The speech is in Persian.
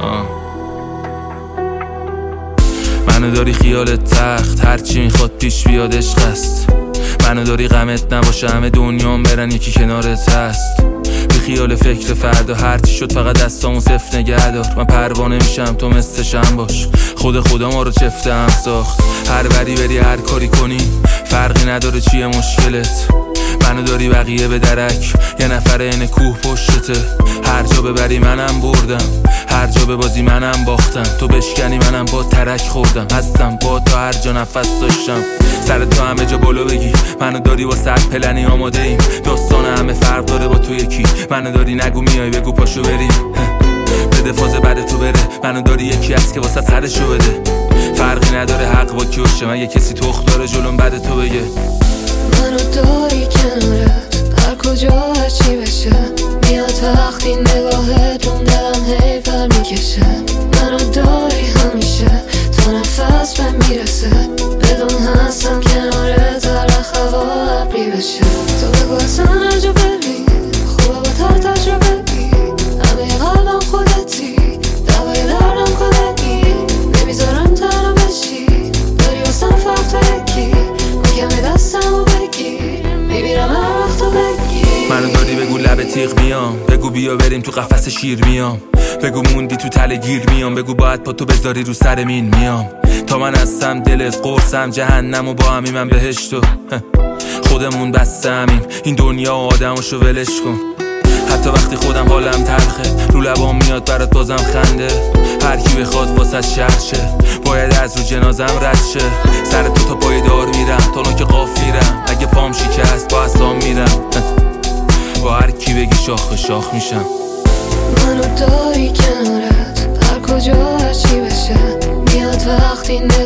منو داری خیالت تخت، هرچی میخواد پیش بیاد عشق است. منو داری غمت نباشه همه دنیام برن یکی کنارت هست. بی خیال فکر فردا هرچی شد فقط دستامو صفر نگه دار. من پروانه میشم تو مثل شم باش. خدا ما رو چفته هم ساخت. هر بری بری هر کاری کنی فرقی نداره چیه مشکلت. منو داری بقیه به درک، یه نفر این کوه پشتته. هر جا ببری منم بردم، هر جا به بازی منم باختم. تو بشکنی منم با ترک خوردم. هستم با تو هر جا نفس داشتم. سر تو همه جا بالا بگی منو داری با صد پلنی آماده ایم. داستان همه فرق داره با تو یکی. منو داری نگو میای بگو پاشو بریم. بده فاز بعد تو بره. منو داری یکی هست که واسه سرشو بده. فرقی نداره حق با کی باشه. من یه کسی تخم داره جلوم بعد تو بگه. منو داری کنارت هر کجا هرچی بشه. میاد وقتی نگاهتون دلم هی پر میکشه. منو داری همیشه تا نفس به میرسه. بدون هستم کنارت هر وقت هوا ابری بشه. تو بگو اصلا هر جا بری خوبه با تر تجربه بی. همه قلبم خودتی دوای دردم خودتی. نمیذارم تنها بشی داری واسم فرق تا یکی. کمی دستمو بگیر میبیرم هر وقت تو بگیر. منو داری بگو لب تیغ میام. بگو بیا بریم تو قفس شیر میام. بگو موندی تو تله گیر میام. بگو باید پا تو بذاری رو سر مین میام. تا من هستم دلت قرصم جهنم و با همی من بهشتو. خودمون بسته همیم این دنیا و آدمشو ولش کن. حتی وقتی خودم حالم تلخه رو لبام میاد برات بازم خنده. هر کی بخواد واسه شهر شه باید از رو جنازم رد شه. سر تو تا پای دار میرم تا نوک قاف میرم. اگه پام شکست با اصلا میرم. با هر کی بگی شاخ به شاخ میشم. منو داری کنارت هر کجا هرچی بشه. میاد وقتی